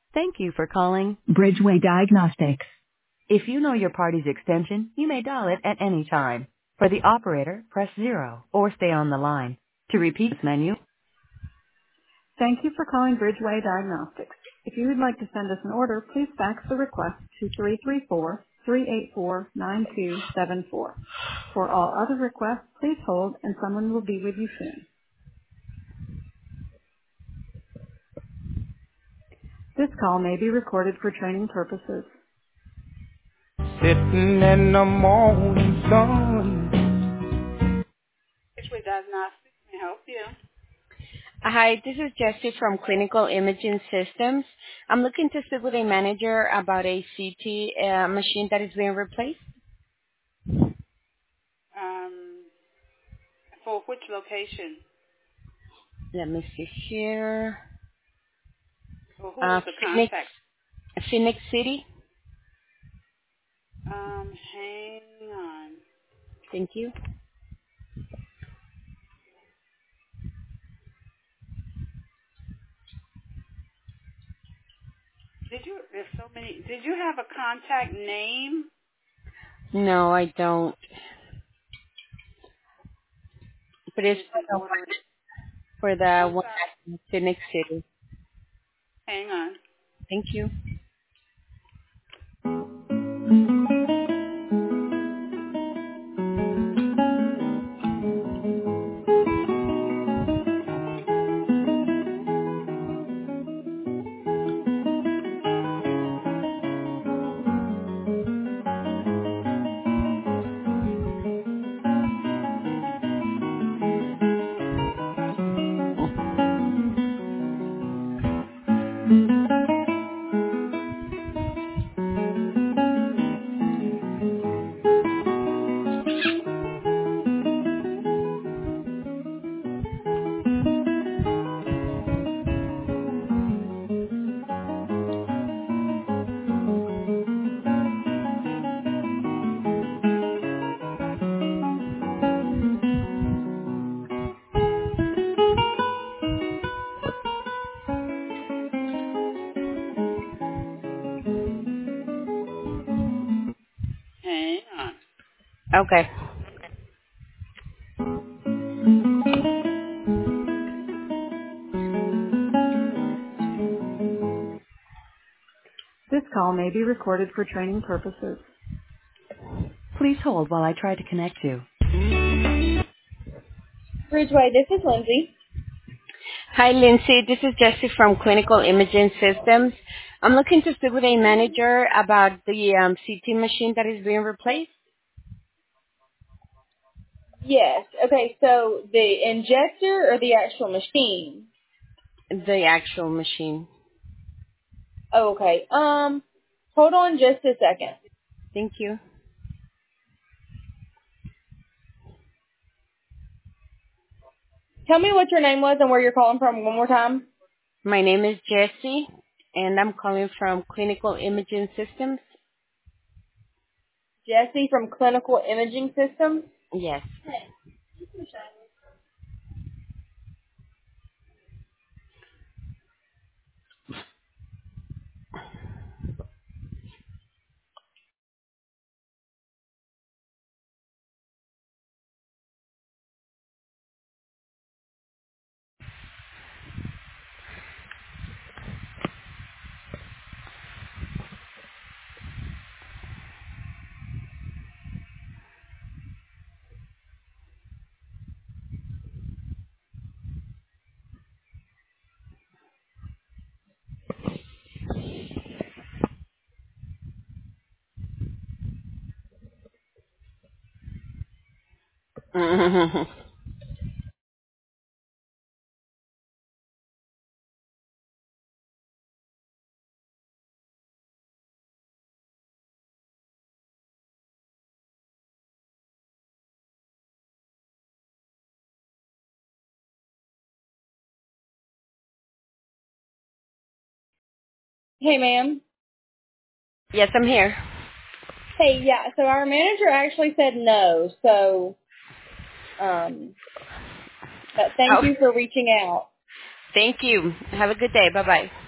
Thank you for calling Bridgeway Diagnostics. If you know your party's extension, you may dial it at any time. For the operator, press 0 or stay on the line. To repeat this menu. Thank you for calling Bridgeway Diagnostics. If you would like to send us an order, please fax the request to 334-384-9274. For all other requests, please hold and someone will be with you soon. This call may be recorded for training purposes. Sitting in the morning sun. Bridgeway Diagnostics can help you. Hi, this is Jessie from Clinical Imaging Systems. I'm looking to speak with a manager about a CT machine that is being replaced. For which location? Let me see here. Or who is the contact? Phoenix City. Hang on. Thank you. There's so many. Did you have a contact name? No, I don't. But it's for the one in Phoenix City. Hang on. Thank you. Hang on. Okay. This call may be recorded for training purposes. Please hold while I try to connect you. Bridgeway, this is Lindsay. Hi, Lindsay. This is Jessie from Clinical Imaging Systems. I'm looking to speak with a manager about the CT machine that is being replaced. Yes. Okay, so the injector or the actual machine? The actual machine. Oh, okay. Hold on just a second. Thank you. Tell me what your name was and where you're calling from one more time. My name is Jessie, and I'm calling from Clinical Imaging Systems. Jessie from Clinical Imaging Systems. Yes. Hey, ma'am. Yes, I'm here. Hey, yeah, so our manager actually said no, so but thank Oh, you for reaching out. thank you. Have a good day. Bye-bye.